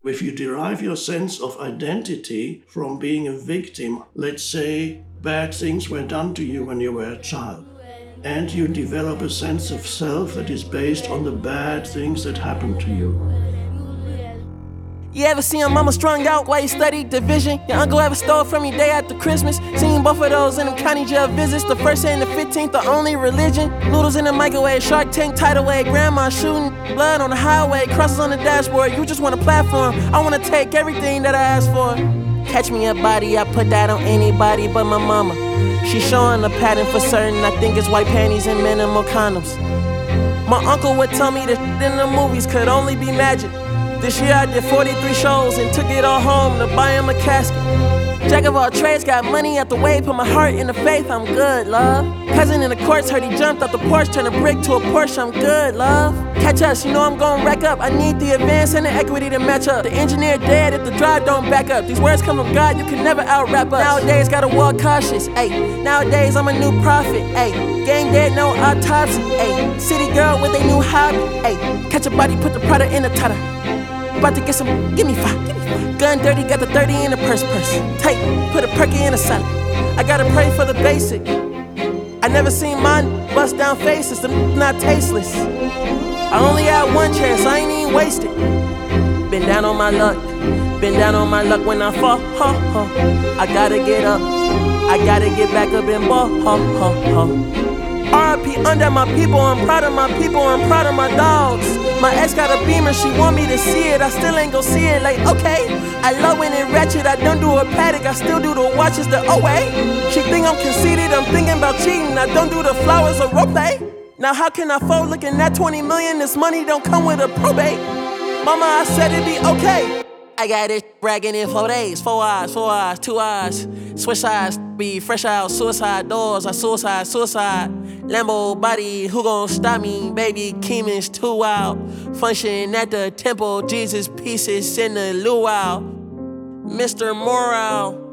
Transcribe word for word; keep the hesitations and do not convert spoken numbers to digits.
If you derive your sense of identity from being a victim, let's say bad things were done to you when you were a child, and you develop a sense of self that is based on the bad things that happened to you. You ever see your mama strung out while you studied division? Your uncle ever stole from you day after Christmas? Seen both of those in them county jail visits. The first and the fifteenth, the only religion. Noodles in the microwave, Shark Tank tidal wave. Grandma shooting blood on the highway, crosses on the dashboard. You just want a platform. I wanna take everything that I asked for. Catch me a body, I put that on anybody but my mama. She showing a pattern for certain. I think it's white panties and minimal condoms. My uncle would tell me that in the movies could only be magic. This year I did forty-three shows and took it all home to buy him a casket. Jack of all trades, got money out the way, put my heart in the faith, I'm good, love. Cousin in the courts, heard he jumped out the porch, turned a brick to a Porsche, I'm good, love. Catch us, you know I'm gon' rack up. I need the advance and the equity to match up. The engineer dead if the drive don't back up. These words come from God, you can never out-rap us. Nowadays, gotta walk cautious, ayy. Nowadays, I'm a new prophet, ayy. Gang dead, no autopsy, ayy. City girl with a new hobby, ayy. Catch a body, put the product in the tutter. About to get some, give me five, give me five. Gun dirty, got the thirty in the purse purse. Tight, put a perky in a salad. I gotta pray for the basic. I never seen mine bust down faces, them not tasteless. I only had one chance, I ain't even wasted. Been down on my luck, been down on my luck when I fall, huh, huh. I gotta get up, I gotta get back up and ball, huh, huh, huh. R I P under my people, I'm proud of my people, I'm proud of my dogs. My ex got a Beamer, she want me to see it, I still ain't gon' see it, like, okay. I love when it ratchet, I don't do a paddock, I still do the watches, the oh wait. She think I'm conceited, I'm thinking about cheating, I don't do the flowers or rope. Now how can I fold looking at twenty million, this money don't come with a probate. Mama, I said it'd be okay. I got this bragging in four days, four eyes, four eyes, two eyes. Switch eyes, be fresh out, suicide doors, I suicide, suicide. Lambo body, who gon' stop me? Baby Keeman's too wild. Function at the temple, Jesus pieces in the luau. Mister Morale.